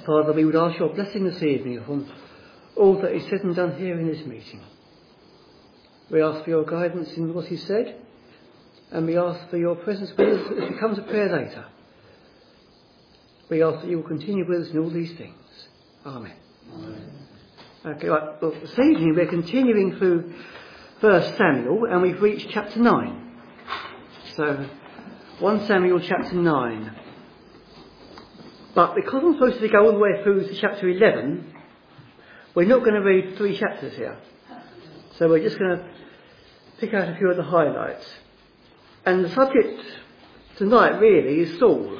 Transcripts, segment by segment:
Father, we would ask your blessing this evening upon all that is said and done here in this meeting. We ask for your guidance in what is said, and we ask for your presence with us as we come to prayer later. We ask that you will continue with us in all these things. Amen. Amen. Okay, right. Well, this evening we're continuing through 1 Samuel, and we've reached chapter 9. So, 1 Samuel chapter 9. But because I'm supposed to go all the way through to chapter 11, we're not going to read 3 chapters here. So we're just going to pick out a few of the highlights. And the subject tonight really is Saul.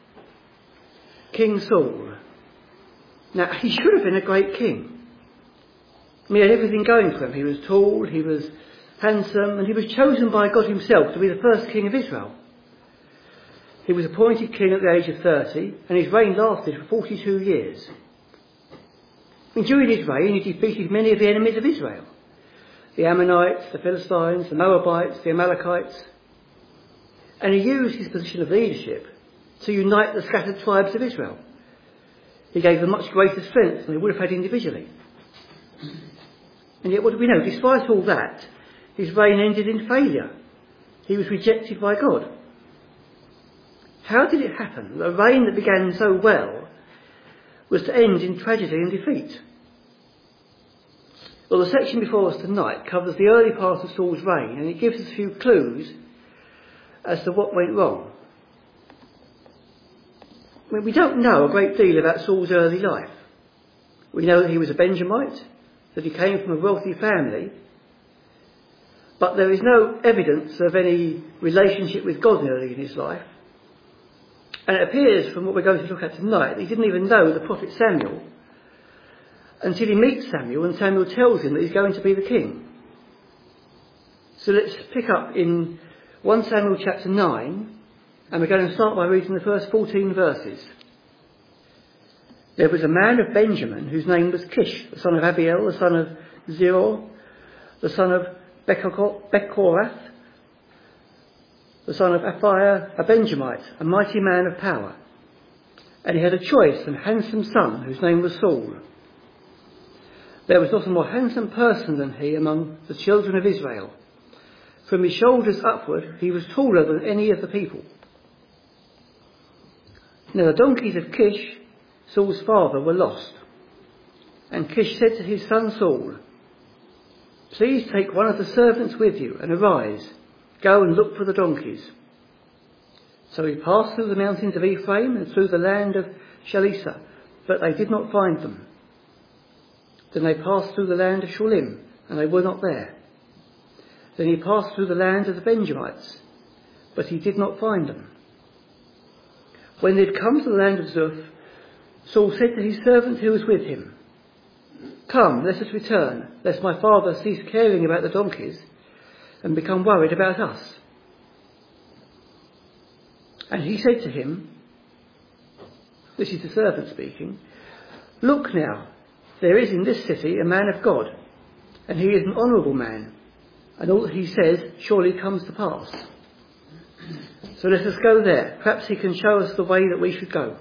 King Saul. Now, he should have been a great king. He had everything going for him. He was tall, he was handsome, and he was chosen by God himself to be the first king of Israel. He was appointed king at the age of 30, and his reign lasted for 42 years. And during his reign, he defeated many of the enemies of Israel. The Ammonites, the Philistines, the Moabites, the Amalekites. And he used his position of leadership to unite the scattered tribes of Israel. He gave them much greater strength than they would have had individually. And yet what do we know? Despite all that, his reign ended in failure. He was rejected by God. How did it happen that a reign that began so well was to end in tragedy and defeat? Well, the section before us tonight covers the early part of Saul's reign, and it gives us a few clues as to what went wrong. We don't know a great deal about Saul's early life. We know that he was a Benjamite, that he came from a wealthy family, but there is no evidence of any relationship with God early in his life. And it appears from what we're going to look at tonight that he didn't even know the prophet Samuel until he meets Samuel and Samuel tells him that he's going to be the king. So let's pick up in 1 Samuel chapter 9, and we're going to start by reading the first 14 verses. There was a man of Benjamin whose name was Kish, the son of Abiel, the son of Zeror, the son of Bechorath, the son of Aphiah, a Benjamite, a mighty man of power. And he had a choice and handsome son whose name was Saul. There was not a more handsome person than he among the children of Israel. From his shoulders upward he was taller than any of the people. Now the donkeys of Kish, Saul's father, were lost. And Kish said to his son Saul, "Please take one of the servants with you and arise. Go and look for the donkeys." So he passed through the mountains of Ephraim and through the land of Shalisa, but they did not find them. Then they passed through the land of Shulim, and they were not there. Then he passed through the land of the Benjamites, but he did not find them. When they had come to the land of Zuph, Saul said to his servant who was with him, "Come, let us return, lest my father cease caring about the donkeys and become worried about us." And he said to him, this is the servant speaking, "Look now, there is in this city a man of God, and he is an honourable man, and all that he says surely comes to pass. So let us go there. Perhaps he can show us the way that we should go."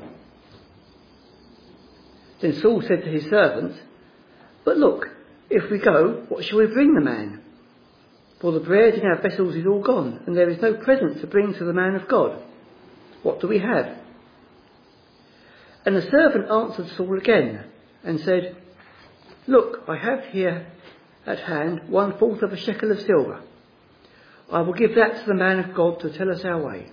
Then Saul said to his servant, "But look, if we go, what shall we bring the man? For the bread in our vessels is all gone, and there is no present to bring to the man of God. What do we have?" And the servant answered Saul again and said, "Look, I have here at hand 1/4 of a shekel of silver. I will give that to the man of God to tell us our way."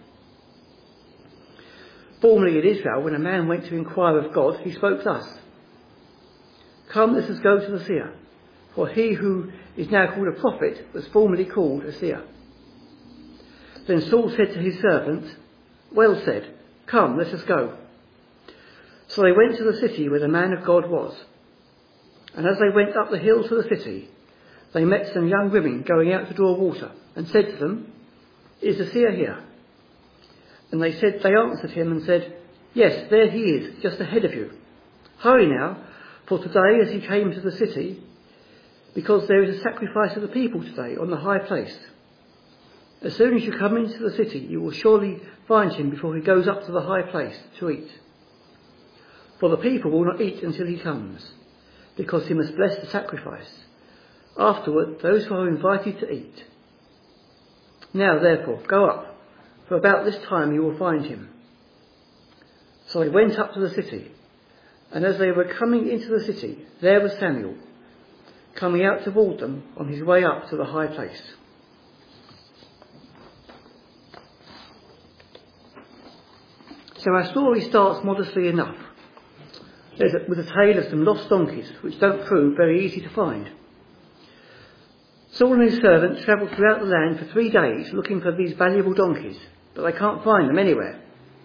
Formerly in Israel, when a man went to inquire of God, he spoke thus, "Come, let us go to the seer." For he who is now called a prophet was formerly called a seer. Then Saul said to his servant, "Well said, come, let us go." So they went to the city where the man of God was. And as they went up the hill to the city, they met some young women going out to draw water, and said to them, "Is the seer here?" And they answered him and said, "Yes, there he is, just ahead of you. Hurry now, for today as he came to the city, because there is a sacrifice of the people today on the high place. As soon as you come into the city, you will surely find him before he goes up to the high place to eat." For the people will not eat until he comes, because he must bless the sacrifice. Afterward, those who are invited to eat. Now, therefore, go up, for about this time you will find him." So they went up to the city, and as they were coming into the city, there was Samuel, coming out toward them on his way up to the high place. So our story starts modestly enough. With a tale of some lost donkeys, which don't prove very easy to find. Saul and his servants travel throughout the land for 3 days looking for these valuable donkeys, but they can't find them anywhere.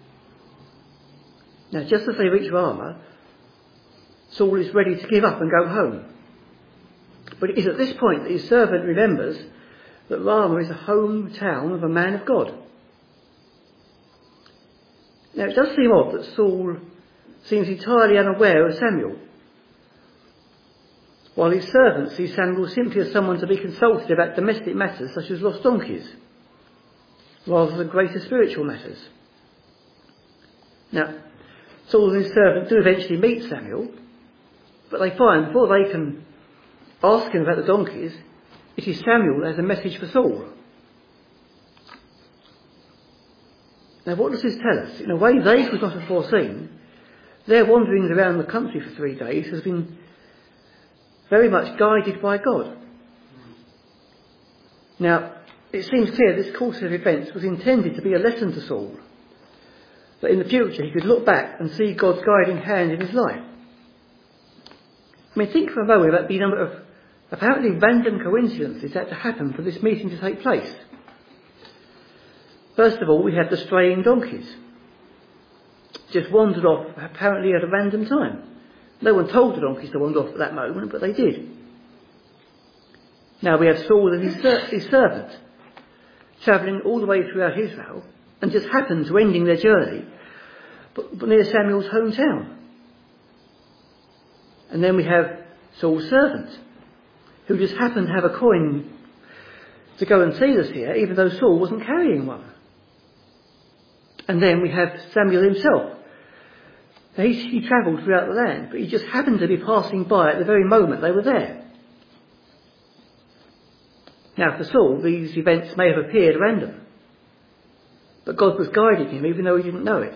Now, just as they reach Ramah, Saul is ready to give up and go home. But it is at this point that his servant remembers that Ramah is a hometown of a man of God. Now, it does seem odd that Saul seems entirely unaware of Samuel, while his servant sees Samuel simply as someone to be consulted about domestic matters such as lost donkeys, rather than greater spiritual matters. Now, Saul and his servant do eventually meet Samuel, but they find before they can ask him about the donkeys, it is Samuel who has a message for Saul. Now, what does this tell us? In a way they could not have foreseen, their wanderings around the country for 3 days has been very much guided by God. Now, it seems clear this course of events was intended to be a lesson to Saul, that in the future he could look back and see God's guiding hand in his life. I mean, think for a moment about the number of apparently random coincidences that had to happen for this meeting to take place. First of all, we have the straying donkeys. Just wandered off apparently at a random time. No one told the donkeys to wander off at that moment, but they did. Now we have Saul and his servant travelling all the way throughout Israel and just happened to ending their journey but near Samuel's hometown. And then we have Saul's servant, who just happened to have a coin to go and see us here, even though Saul wasn't carrying one. And then we have Samuel himself. Now he travelled throughout the land, but he just happened to be passing by at the very moment they were there. Now for Saul, these events may have appeared random, but God was guiding him even though he didn't know it.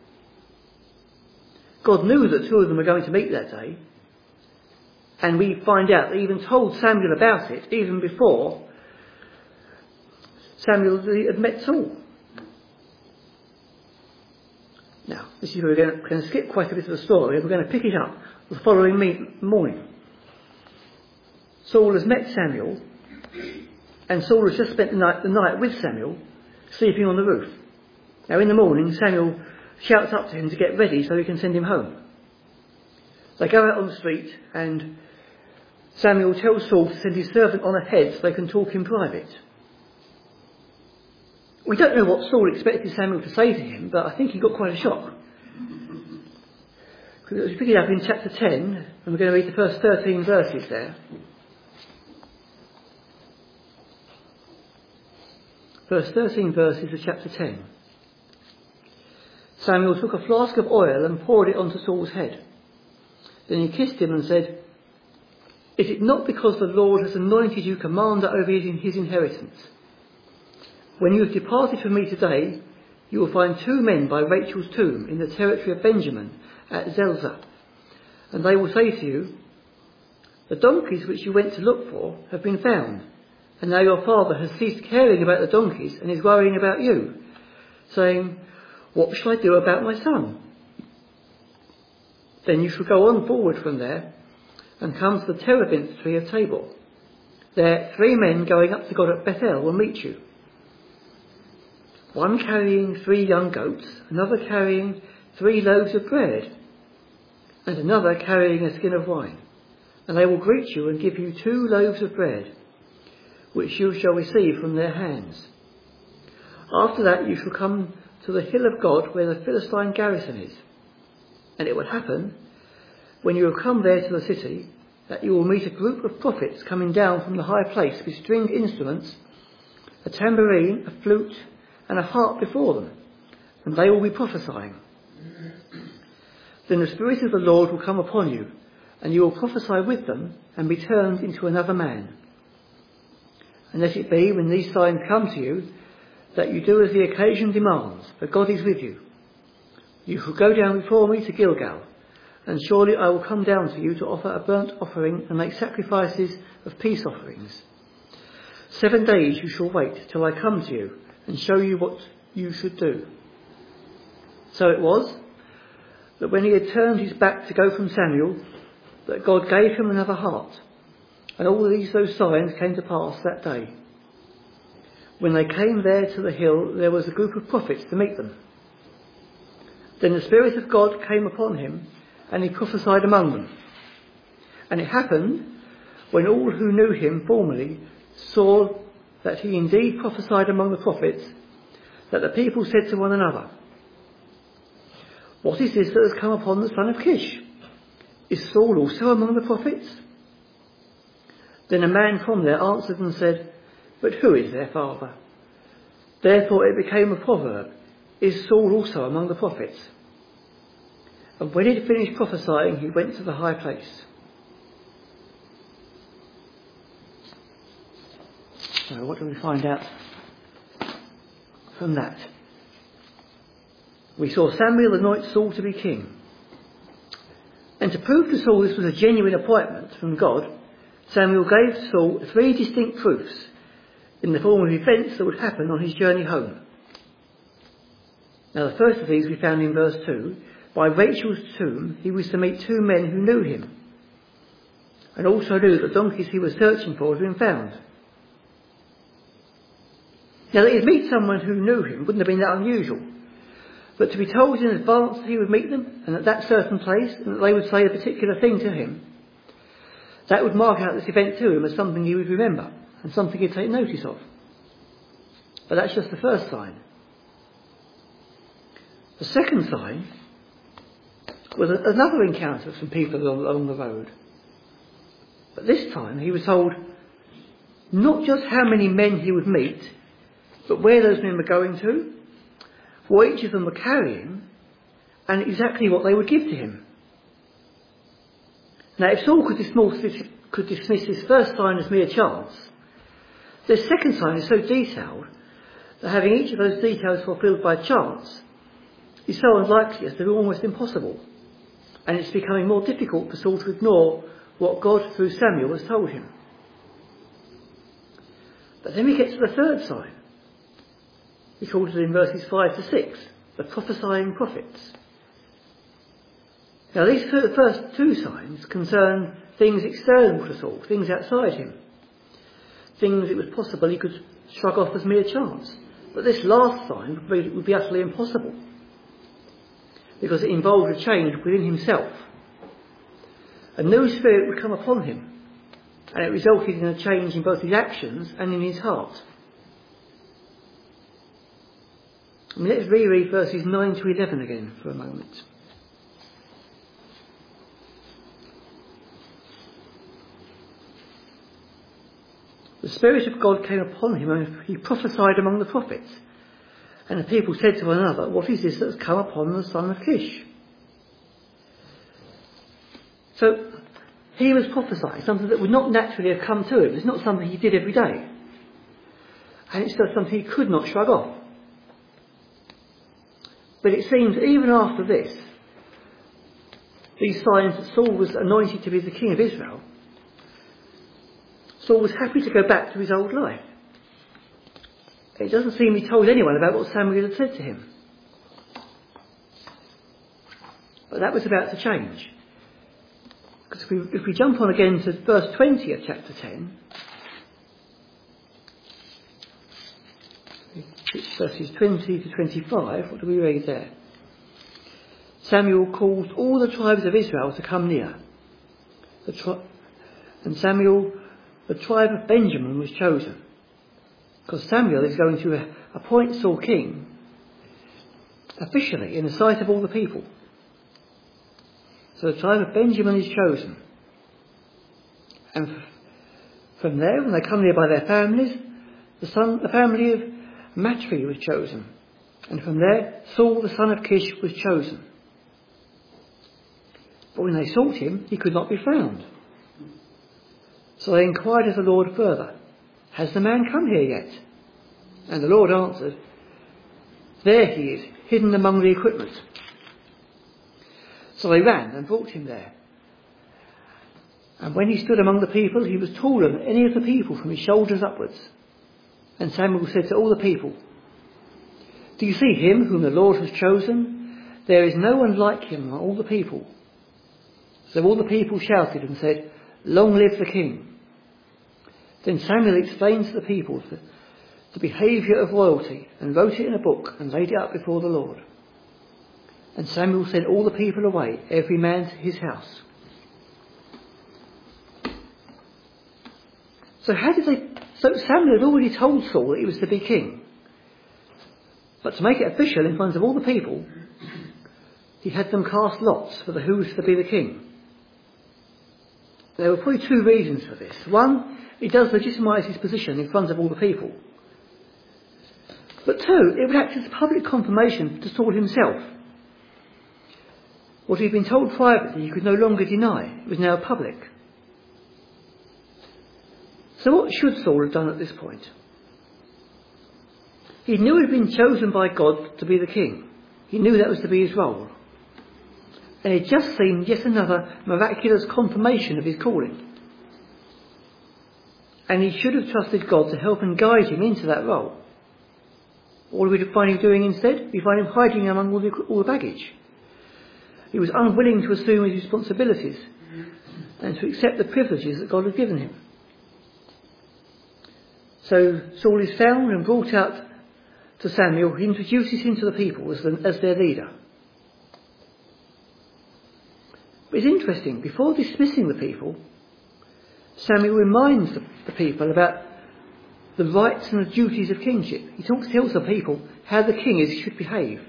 God knew that 2 of them were going to meet that day, and we find out that he even told Samuel about it even before Samuel had met Saul. Now, this is where we're going to skip quite a bit of the story, and we're going to pick it up the following morning. Saul has met Samuel, and Saul has just spent the night with Samuel, sleeping on the roof. Now, in the morning, Samuel shouts up to him to get ready so he can send him home. They go out on the street, and Samuel tells Saul to send his servant on ahead so they can talk in private. We don't know what Saul expected Samuel to say to him, but I think he got quite a shock. We pick it up in chapter 10, and we're going to read the first 13 verses there. First 13 verses of chapter 10. Samuel took a flask of oil and poured it onto Saul's head. Then he kissed him and said, "Is it not because the Lord has anointed you commander over his inheritance? When you have departed from me today, you will find 2 men by Rachel's tomb in the territory of Benjamin at Zelzah. And they will say to you, 'The donkeys which you went to look for have been found, and now your father has ceased caring about the donkeys and is worrying about you, saying, what shall I do about my son?' Then you shall go on forward from there and come to the terebinth tree of Tabor. There 3 men going up to God at Bethel will meet you. One carrying 3 young goats, another carrying 3 loaves of bread, and another carrying a skin of wine. And they will greet you and give you 2 loaves of bread, which you shall receive from their hands. After that you shall come to the hill of God where the Philistine garrison is. And it will happen, when you have come there to the city, that you will meet a group of prophets coming down from the high place with stringed instruments, a tambourine, a flute, and a harp before them, and they will be prophesying. Then the Spirit of the Lord will come upon you, and you will prophesy with them and be turned into another man. And let it be, when these signs come to you, that you do as the occasion demands, for God is with you. You shall go down before me to Gilgal, and surely I will come down to you to offer a burnt offering and make sacrifices of peace offerings. 7 days you shall wait till I come to you and show you what you should do. So it was that when he had turned his back to go from Samuel, that God gave him another heart. And all those signs came to pass that day. When they came there to the hill, there was a group of prophets to meet them. Then the Spirit of God came upon him, and he prophesied among them. And it happened, when all who knew him formerly saw that he indeed prophesied among the prophets, that the people said to one another, "What is this that has come upon the son of Kish? Is Saul also among the prophets?" Then a man from there answered and said, "But who is their father?" Therefore it became a proverb, "Is Saul also among the prophets?" And when he had finished prophesying, he went to the high place. So what do we find out from that? We saw Samuel anoint Saul to be king. And to prove to Saul this was a genuine appointment from God, Samuel gave Saul 3 distinct proofs in the form of events that would happen on his journey home. Now the first of these we found in verse 2. By Rachel's tomb he was to meet 2 men who knew him, and also knew that the donkeys he was searching for had been found. Now that he'd meet someone who knew him wouldn't have been that unusual, but to be told in advance that he would meet them and at that certain place, and that they would say a particular thing to him, that would mark out this event to him as something he would remember and something he'd take notice of. But that's just the first sign. The second sign was another encounter with some people along the road. But this time he was told not just how many men he would meet, but where those men were going to, what each of them were carrying, and exactly what they would give to him. Now if Saul could dismiss his first sign as mere chance, the second sign is so detailed that having each of those details fulfilled by chance is so unlikely as to be almost impossible. And it's becoming more difficult for Saul to ignore what God through Samuel has told him. But then we get to the third sign. We called it in verses 5 to 6, the prophesying prophets. Now these first 2 signs concern things external to Saul, things outside him, things it was possible he could shrug off as mere chance. But this last sign would be utterly impossible, because it involved a change within himself. A new spirit would come upon him, and it resulted in a change in both his actions and in his heart. Let's reread verses 9 to 11 again for a moment. The Spirit of God came upon him, and he prophesied among the prophets. And the people said to one another, "What is this that has come upon the son of Kish?" So he was prophesying something that would not naturally have come to him. It's not something he did every day. And it's just something he could not shrug off. But it seems even after this, these signs that Saul was anointed to be the king of Israel, Saul was happy to go back to his old life. It doesn't seem he told anyone about what Samuel had said to him. But that was about to change. Because if we jump on again to verse 20 of chapter 10, verses 20 to 25, what do we read there? Samuel called all the tribes of Israel to come near. And Samuel, the tribe of Benjamin, was chosen. Because Samuel is going to appoint Saul king officially in the sight of all the people. So the tribe of Benjamin is chosen. And from there, when they come near by their families, the family of Matri was chosen. And from there, Saul the son of Kish was chosen. But when they sought him, he could not be found. So they inquired of the Lord further, "Has the man come here yet?" And the Lord answered, "There he is, hidden among the equipment." So they ran and brought him there. And when he stood among the people, he was taller than any of the people from his shoulders upwards. And Samuel said to all the people, "Do you see him whom the Lord has chosen? There is no one like him among all the people." So all the people shouted and said, "Long live the king." Then Samuel explained to the people the behaviour of royalty and wrote it in a book and laid it up before the Lord. And Samuel sent all the people away, every man to his house. So Samuel had already told Saul that he was to be king. But to make it official in front of all the people, he had them cast lots for who was to be the king. There were probably two reasons for this. One, it does legitimise his position in front of all the people. But two, it would act as a public confirmation to Saul himself. What he'd been told privately he could no longer deny. It was now public. So what should Saul have done at this point? He knew he'd been chosen by God to be the king. He knew that was to be his role. And it just seemed yet another miraculous confirmation of his calling. And he should have trusted God to help and guide him into that role. What do we find him doing instead? We find him hiding among all the baggage. He was unwilling to assume his responsibilities and to accept the privileges that God had given him. So Saul is found and brought out to Samuel, who introduces him to the people as their leader. But it's interesting, before dismissing the people, Samuel reminds the people about the rights and the duties of kingship. He tells the people how the king should behave.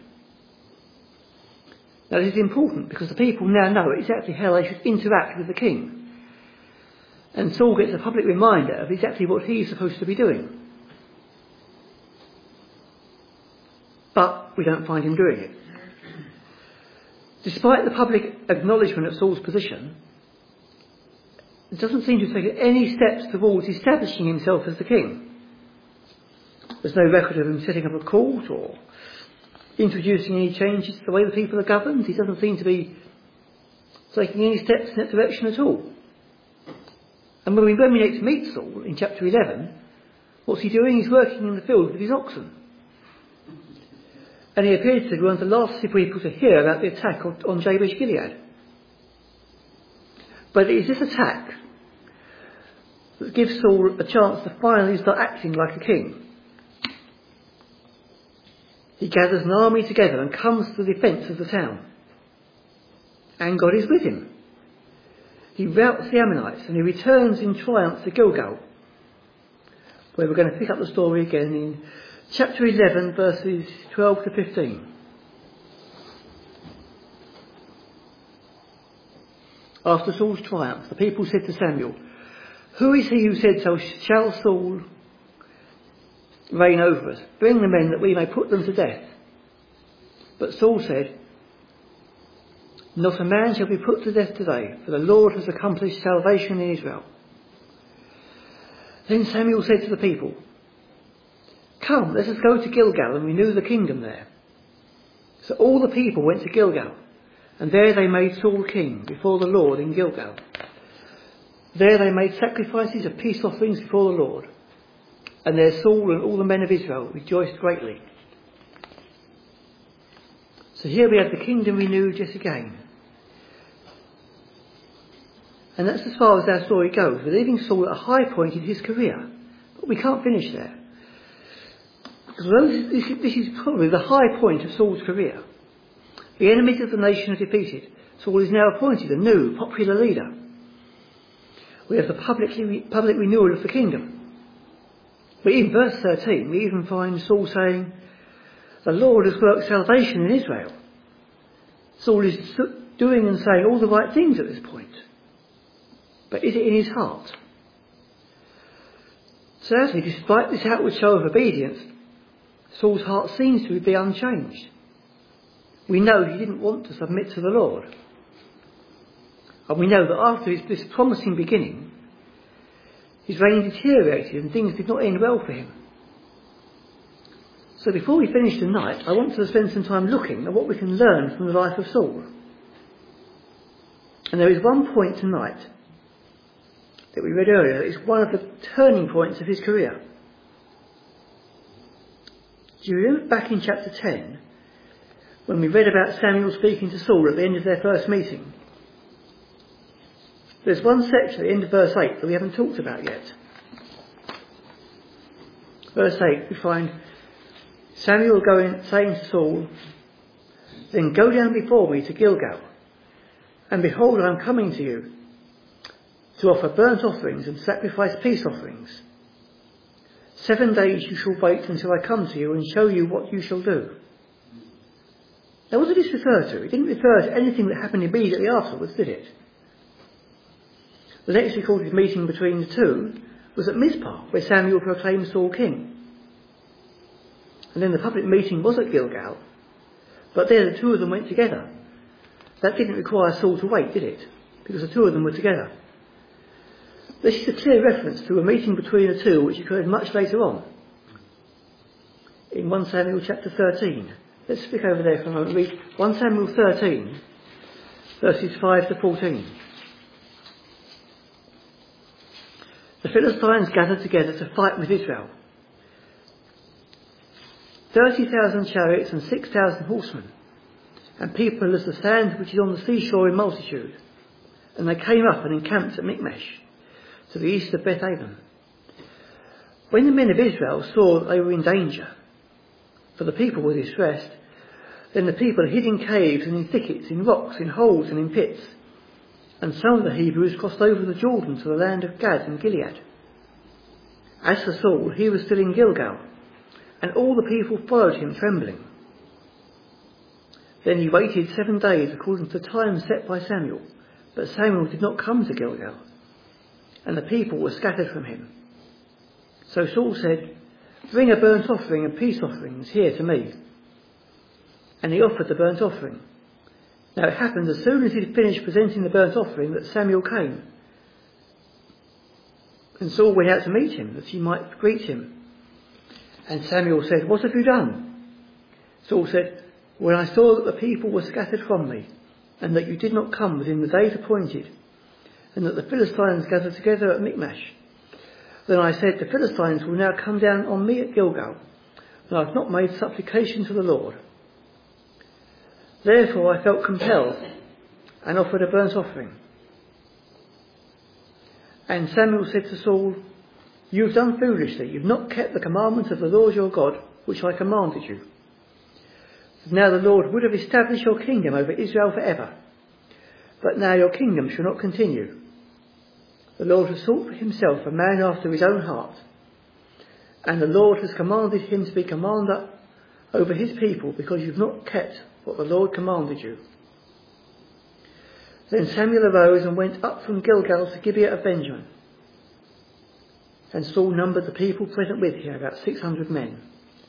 Now this is important because the people now know exactly how they should interact with the king. And Saul gets a public reminder of exactly what he's supposed to be doing. But we don't find him doing it. Despite the public acknowledgement of Saul's position, it doesn't seem to have taken any steps towards establishing himself as the king. There's no record of him setting up a court or introducing any changes to the way the people are governed. He doesn't seem to be taking any steps in that direction at all. And when we next meet Saul in chapter 11, what's he doing? He's working in the field with his oxen. And he appears to be one of the last people to hear about the attack on Jabesh Gilead. But it is this attack that gives Saul a chance to finally start acting like a king. He gathers an army together and comes to the defence of the town. And God is with him. He routs the Ammonites and he returns in triumph to Gilgal, where we're going to pick up the story again in chapter 11, verses 12 to 15. After Saul's triumph, the people said to Samuel, "Who is he who said so? Shall Saul reign over us? Bring the men that we may put them to death." But Saul said, "Not a man shall be put to death today, for the Lord has accomplished salvation in Israel." Then Samuel said to the people, "Come, let us go to Gilgal and renew the kingdom there." So all the people went to Gilgal, and there they made Saul king before the Lord in Gilgal. There they made sacrifices of peace offerings before the Lord, and there Saul and all the men of Israel rejoiced greatly. So here we have the kingdom renewed yet again. And that's as far as our story goes. We're leaving Saul at a high point in his career, but we can't finish there. Because although this is probably the high point of Saul's career, the enemies of the nation are defeated. Saul is now appointed a new, popular leader. We have the public renewal of the kingdom. But in verse 13, we even find Saul saying, "The Lord has worked salvation in Israel." Saul is doing and saying all the right things at this point. But is it in his heart? Sadly, despite this outward show of obedience, Saul's heart seems to be unchanged. We know he didn't want to submit to the Lord. And we know that after this promising beginning, his reign deteriorated and things did not end well for him. So before we finish tonight, I want to spend some time looking at what we can learn from the life of Saul. And there is one point tonight that we read earlier that is one of the turning points of his career. Do you remember back in chapter 10, when we read about Samuel speaking to Saul at the end of their first meeting? There's one section at the end of verse 8 that we haven't talked about yet. Verse 8, we find Samuel saying to Saul, "Then go down before me to Gilgal, and behold, I am coming to you, to offer burnt offerings and sacrifice peace offerings. 7 days you shall wait until I come to you and show you what you shall do." Now what did this refer to? It didn't refer to anything that happened immediately afterwards, did it? The next recorded meeting between the two was at Mizpah, where Samuel proclaimed Saul king. And then the public meeting was at Gilgal, but there the two of them went together. That didn't require Saul to wait, did it? Because the two of them were together. This is a clear reference to a meeting between the two which occurred much later on. In 1 Samuel chapter 13. Let's flick over there for a moment and read 1 Samuel 13, verses 5 to 14. The Philistines gathered together to fight with Israel. 30,000 chariots and 6,000 horsemen, and people as the sand which is on the seashore in multitude. And they came up and encamped at Michmash, to the east of Beth-aven. When the men of Israel saw that they were in danger, for the people were distressed, then the people hid in caves and in thickets, in rocks, in holes and in pits. And some of the Hebrews crossed over the Jordan to the land of Gad and Gilead. As for Saul, he was still in Gilgal, and all the people followed him trembling. Then he waited 7 days according to the time set by Samuel, but Samuel did not come to Gilgal, and the people were scattered from him. So Saul said, "Bring a burnt offering and peace offerings here to me." And he offered the burnt offering. Now it happened as soon as he had finished presenting the burnt offering that Samuel came. And Saul went out to meet him, that he might greet him. And Samuel said, "What have you done?" Saul said, "When I saw that the people were scattered from me, and that you did not come within the days appointed, and that the Philistines gathered together at Michmash, then I said, the Philistines will now come down on me at Gilgal, and I have not made supplication to the Lord. Therefore I felt compelled, and offered a burnt offering." And Samuel said to Saul, "You have done foolishly. You have not kept the commandment of the Lord your God, which I commanded you. Now the Lord would have established your kingdom over Israel forever. But now your kingdom shall not continue. The Lord has sought for himself a man after his own heart, and the Lord has commanded him to be commander over his people, because you have not kept what the Lord commanded you." Then Samuel arose and went up from Gilgal to Gibeah of Benjamin. And Saul numbered the people present with him, about 600 men.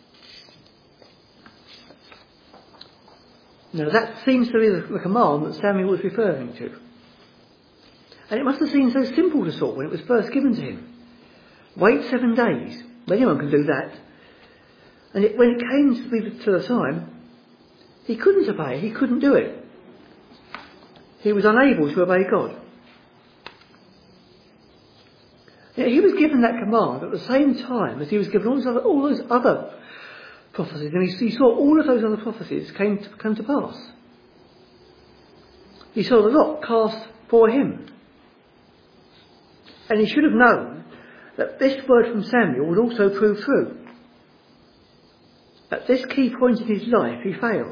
Now that seems to be the command that Samuel was referring to. And it must have seemed so simple to Saul when it was first given to him. Wait 7 days. Anyone can do that. And when it came to the time, he couldn't obey. He couldn't do it. He was unable to obey God. Yet he was given that command at the same time as he was given all those other prophecies, and he saw all of those other prophecies come to pass. He saw the lot cast for him. And he should have known that this word from Samuel would also prove true. At this key point in his life, he failed.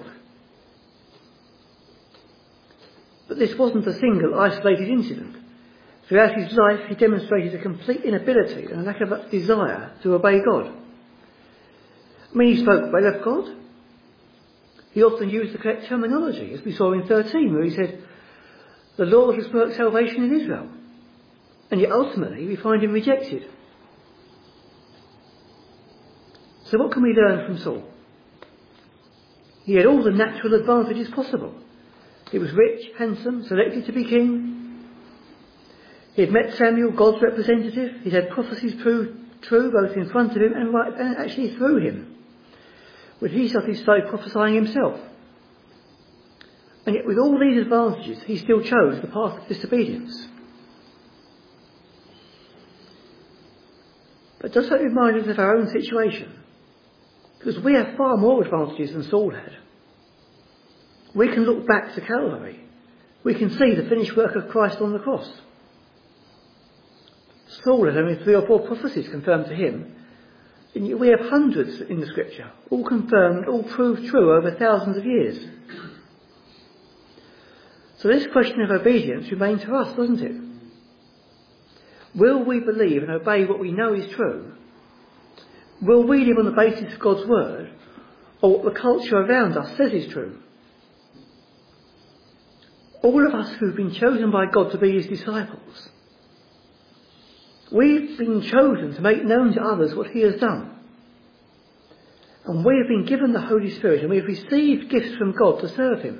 But this wasn't a single isolated incident. Throughout his life, he demonstrated a complete inability and a lack of desire to obey God. I mean, he spoke well of God. He often used the correct terminology, as we saw in 13, where he said, "The Lord has worked salvation in Israel." And yet ultimately we find him rejected. So what can we learn from Saul? He had all the natural advantages possible. He was rich, handsome, selected to be king. He had met Samuel, God's representative. He'd had prophecies proved true both in front of him and actually through him, when he started prophesying himself. And yet with all these advantages, he still chose the path of disobedience. But does that remind us of our own situation? Because we have far more advantages than Saul had. We can look back to Calvary. We can see the finished work of Christ on the cross. Saul had only 3 or 4 prophecies confirmed to him, and yet we have hundreds in the Scripture, all confirmed, all proved true over thousands of years. So this question of obedience remains to us, doesn't it? Will we believe and obey what we know is true? Will we live on the basis of God's word, or what the culture around us says is true? All of us who've been chosen by God to be his disciples, we've been chosen to make known to others what he has done. And we have been given the Holy Spirit, and we have received gifts from God to serve him.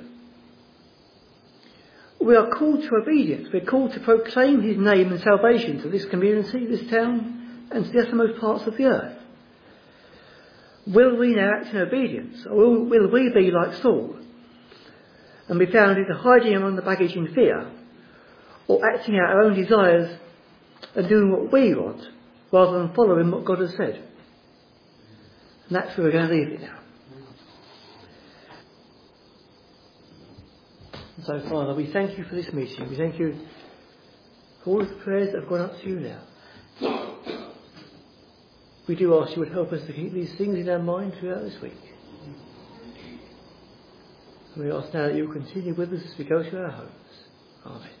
We are called to obedience. We're called to proclaim his name and salvation to this community, this town, and to the uttermost parts of the earth. Will we now act in obedience, or will we be like Saul and be found either hiding among the baggage in fear, or acting out our own desires and doing what we want rather than following what God has said? And that's where we're going to leave it now. And so, Father, we thank you for this meeting. We thank you for all the prayers that have gone up to you now. We do ask you would help us to keep these things in our mind throughout this week. And we ask now that you will continue with us as we go to our homes. Amen.